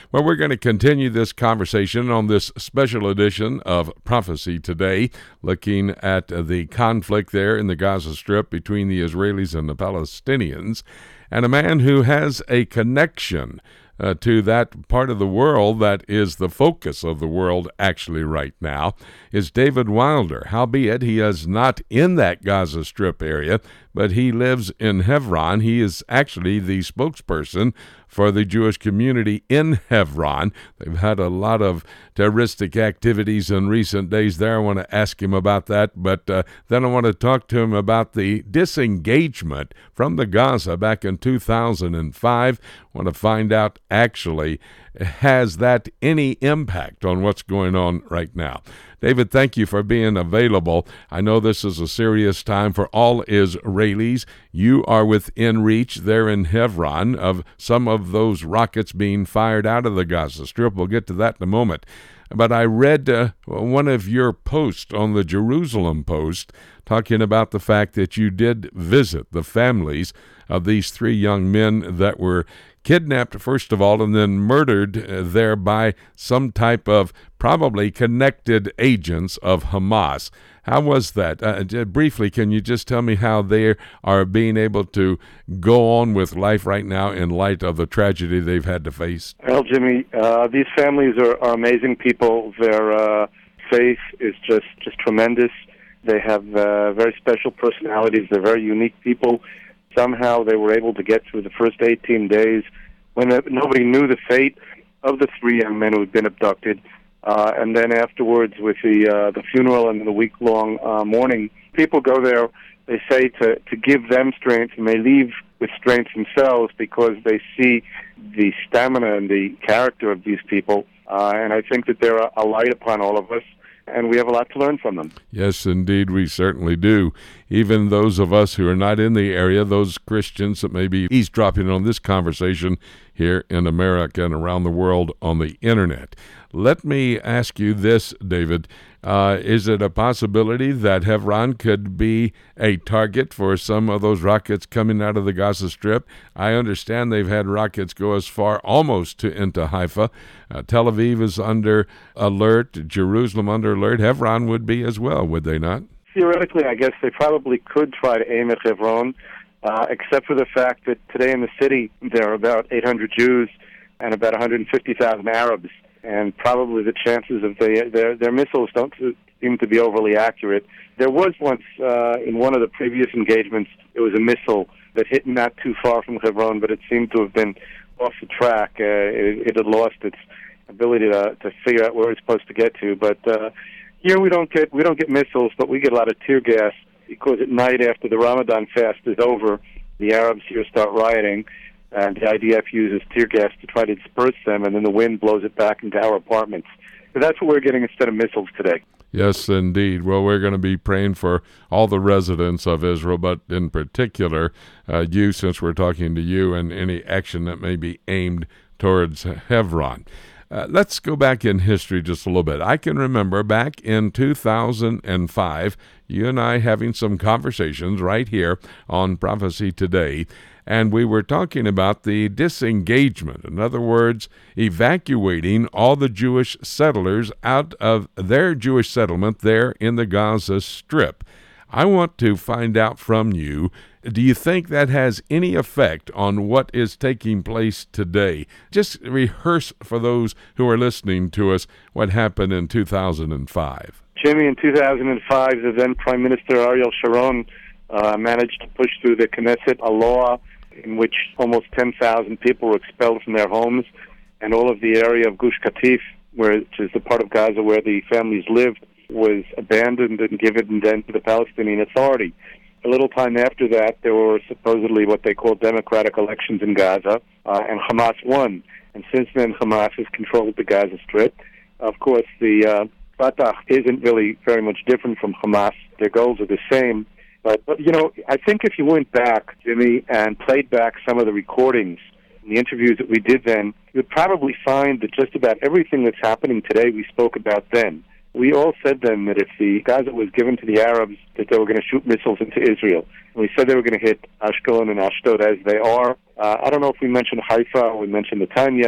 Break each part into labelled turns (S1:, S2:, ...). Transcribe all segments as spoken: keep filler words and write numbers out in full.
S1: Well, we're going to continue this conversation on this special edition of Prophecy Today, looking at the conflict there in the Gaza Strip between the Israelis and the Palestinians, and a man who has a connection Uh, to that part of the world that is the focus of the world actually right now, is David Wilder. Howbeit, he is not in that Gaza Strip area, but he lives in Hebron. He is actually the spokesperson for the Jewish community in Hebron. They've had a lot of terroristic activities in recent days there. I want to ask him about that, but uh, then I want to talk to him about the disengagement from the Gaza back in two thousand five. I want to find out, actually, has that any impact on what's going on right now? David, thank you for being available. I know this is a serious time for all Israelis. You are within reach there in Hebron of some of those rockets being fired out of the Gaza Strip. We'll get to that in a moment. But I read uh, one of your posts on the Jerusalem Post talking about the fact that you did visit the families of these three young men that were kidnapped, first of all, and then murdered uh, there by some type of probably connected agents of Hamas. How was that? Uh, briefly, can you just tell me how they are being able to go on with life right now in light of the tragedy they've had to face?
S2: Well, Jimmy, uh, these families are, are amazing people. Their uh, faith is just, just tremendous. They have uh, very special personalities. They're very unique people. Somehow they were able to get through the first eighteen days when nobody knew the fate of the three young men who had been abducted. Uh, and then afterwards, with the uh, the funeral and the week-long uh, mourning, people go there, they say, to, to give them strength, and they leave with strength themselves because they see the stamina and the character of these people. Uh, and I think that they're a, a light upon all of us, and we have a lot to learn from them.
S1: Yes, indeed, we certainly do. Even those of us who are not in the area, those Christians that may be eavesdropping on this conversation here in America and around the world on the Internet. Let me ask you this, David. Uh, is it a possibility that Hebron could be a target for some of those rockets coming out of the Gaza Strip? I understand they've had rockets go as far almost to into Haifa. Uh, Tel Aviv is under alert, Jerusalem under alert. Hebron would be as well, would they not?
S2: Theoretically, I guess they probably could try to aim at Hebron, uh, except for the fact that today in the city there are about eight hundred Jews and about one hundred fifty thousand Arabs. And probably the chances of the, their, their missiles don't seem to be overly accurate. There was once, uh, in one of the previous engagements, it was a missile that hit not too far from Hebron, but it seemed to have been off the track. Uh, it, it had lost its ability to, to figure out where it's supposed to get to. But uh, here we don't get we don't get missiles, but we get a lot of tear gas because at night after the Ramadan fast is over, the Arabs here start rioting. And the I D F uses tear gas to try to disperse them, and then the wind blows it back into our apartments. So that's what we're getting instead of missiles today.
S1: Yes, indeed. Well, we're going to be praying for all the residents of Israel, but in particular, uh, you, since we're talking to you, and any action that may be aimed towards Hebron. Uh, let's go back in history just a little bit. I can remember back in two thousand five, you and I having some conversations right here on Prophecy Today, and we were talking about the disengagement. In other words, evacuating all the Jewish settlers out of their Jewish settlement there in the Gaza Strip. I want to find out from you, do you think that has any effect on what is taking place today? Just rehearse for those who are listening to us what happened in two thousand five.
S2: Jimmy, in two thousand five, the then Prime Minister Ariel Sharon uh, managed to push through the Knesset a law in which almost ten thousand people were expelled from their homes, and all of the area of Gush Katif, which is the part of Gaza where the families lived, was abandoned and given then to the Palestinian Authority. A little time after that, there were supposedly what they call democratic elections in Gaza, uh, and Hamas won. And since then, Hamas has controlled the Gaza Strip. Of course, the uh, Fatah isn't really very much different from Hamas. Their goals are the same. But, but, you know, I think if you went back, Jimmy, and played back some of the recordings and the interviews that we did then, you'd probably find that just about everything that's happening today we spoke about then. We all said then that if the Gaza was given to the Arabs, that they were going to shoot missiles into Israel. And we said they were going to hit Ashkelon and Ashdod as they are. Uh, I don't know if we mentioned Haifa or we mentioned Netanya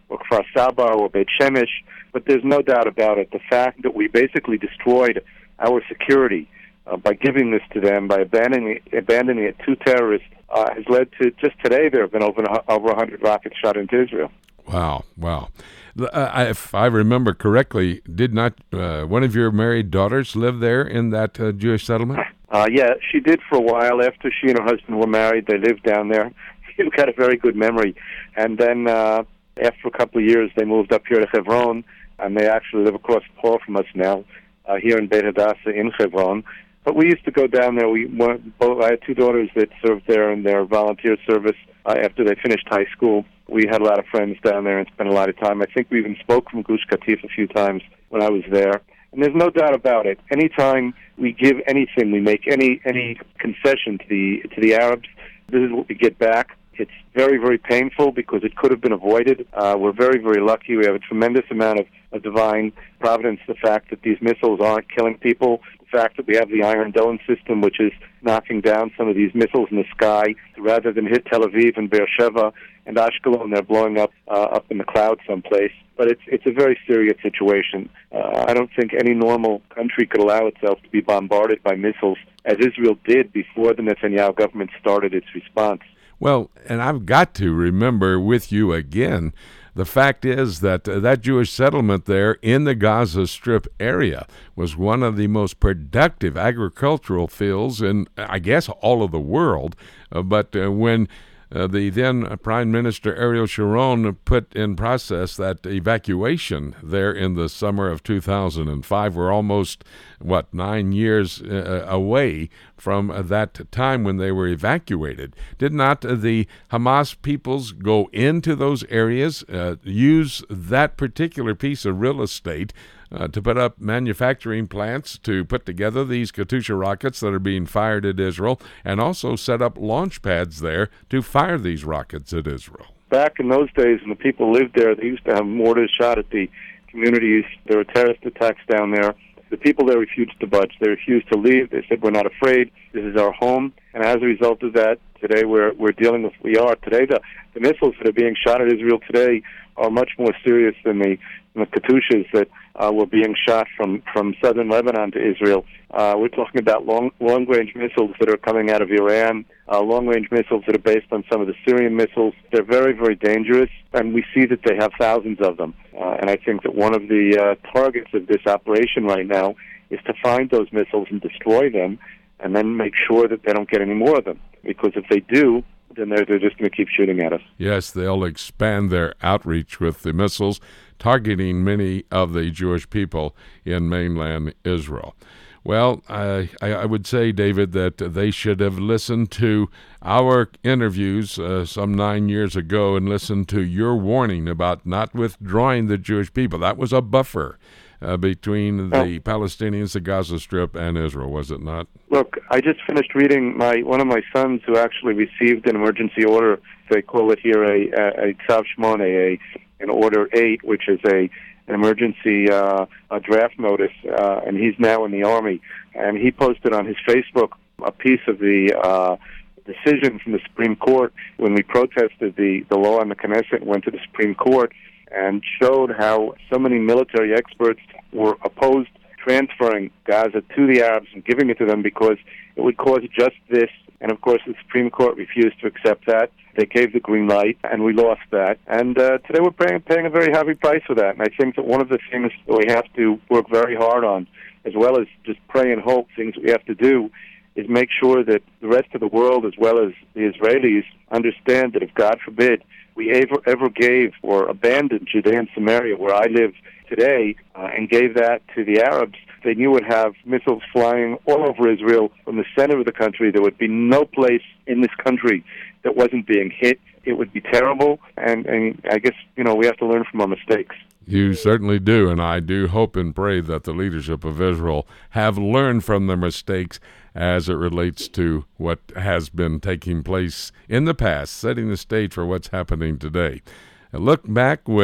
S2: or Kfar Saba or Beit Shemesh, but there's no doubt about it. The fact that we basically destroyed our security uh, by giving this to them, by abandoning it, abandoning it to terrorists, uh, has led to, just today, there have been over, over one hundred rockets shot into Israel.
S1: Wow, wow. Uh, if I remember correctly, did not uh, one of your married daughters live there in that uh, Jewish settlement?
S2: Uh, yeah, she did for a while. After she and her husband were married, they lived down there. You've got a very good memory. And then uh, after a couple of years, they moved up here to Hebron, and they actually live across the hall from us now, uh, here in Beit Hadassah in Hebron. But we used to go down there. We went, both, I had two daughters that served there in their volunteer service uh, after they finished high school. We had a lot of friends down there and spent a lot of time. I think we even spoke from Gush Katif a few times when I was there. And there's no doubt about it. Anytime we give anything, we make any any concession to the to the Arabs, this is what we get back. It's very, very painful because it could have been avoided. Uh, we're very, very lucky. We have a tremendous amount of, of divine providence. The fact that these missiles aren't killing people, the fact that we have the Iron Dome system, which is knocking down some of these missiles in the sky. Rather than hit Tel Aviv and Beersheba and Ashkelon, they're blowing up uh, up in the clouds someplace. But it's it's a very serious situation. Uh, I don't think any normal country could allow itself to be bombarded by missiles, as Israel did before the Netanyahu government started its response.
S1: Well, and I've got to remember with you again, the fact is that uh, that Jewish settlement there in the Gaza Strip area was one of the most productive agricultural fields in, I guess, all of the world. Uh, but uh, when Uh, the then Prime Minister Ariel Sharon put in process that evacuation there in the summer of two thousand five. We're almost, what, nine years uh, away from that time when they were evacuated. Did not the Hamas peoples go into those areas, uh, use that particular piece of real estate Uh, to put up manufacturing plants to put together these Katyusha rockets that are being fired at Israel, and also set up launch pads there to fire these rockets at Israel?
S2: Back in those days when the people lived there, they used to have mortars shot at the communities. There were terrorist attacks down there. The people there refused to budge. They refused to leave. They said, we're not afraid. This is our home. And as a result of that, today we're we're dealing with, we are. Today, the, the missiles that are being shot at Israel today are much more serious than the, than the Katyushas that uh, were being shot from, from southern Lebanon to Israel. Uh, we're talking about long, long-range missiles that are coming out of Iran, uh, long-range missiles that are based on some of the Syrian missiles. They're very, very dangerous, and we see that they have thousands of them. Uh, and I think that one of the uh, targets of this operation right now is to find those missiles and destroy them, and then make sure that they don't get any more of them. Because if they do, then they're, they're just going to keep shooting at us.
S1: Yes, they'll expand their outreach with the missiles, targeting many of the Jewish people in mainland Israel. Well, I, I would say, David, that they should have listened to our interviews uh, some nine years ago and listened to your warning about not withdrawing the Jewish people. That was a buffer uh, between the oh. Palestinians, the Gaza Strip, and Israel, was it not?
S2: Look, I just finished reading my one of my sons who actually received an emergency order. They call it here a, a, a Tzav Shmone, a an Order eight, which is a an emergency uh, a draft notice, uh, and he's now in the Army. And he posted on his Facebook a piece of the uh, decision from the Supreme Court when we protested the, the law in the Knesset, went to the Supreme Court, and showed how so many military experts were opposed transferring Gaza to the Arabs and giving it to them because it would cause just this. And, of course, the Supreme Court refused to accept that. They gave the green light, and we lost that. And uh, today we're paying, paying a very heavy price for that. And I think that one of the things that we have to work very hard on, as well as just pray and hope, things we have to do, is make sure that the rest of the world, as well as the Israelis, understand that if, God forbid, we ever, ever gave or abandoned Judea and Samaria, where I live today, uh, and gave that to the Arabs, they knew would have missiles flying all over Israel from the center of the country. There would be no place in this country that wasn't being hit. It would be terrible, and, and I guess, you know, we have to learn from our mistakes.
S1: You certainly do, and I do hope and pray that the leadership of Israel have learned from their mistakes as it relates to what has been taking place in the past, setting the stage for what's happening today. Look back with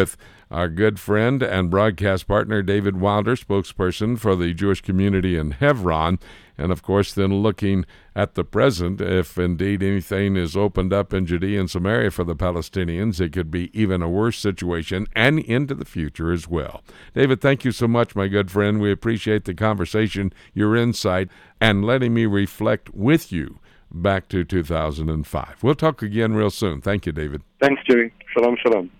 S1: our good friend and broadcast partner, David Wilder, spokesperson for the Jewish community in Hebron. And, of course, then looking at the present, if indeed anything is opened up in Judea and Samaria for the Palestinians, it could be even a worse situation and into the future as well. David, thank you so much, my good friend. We appreciate the conversation, your insight, and letting me reflect with you back to two thousand five. We'll talk again real soon. Thank you, David.
S2: Thanks, Jerry. Shalom, shalom.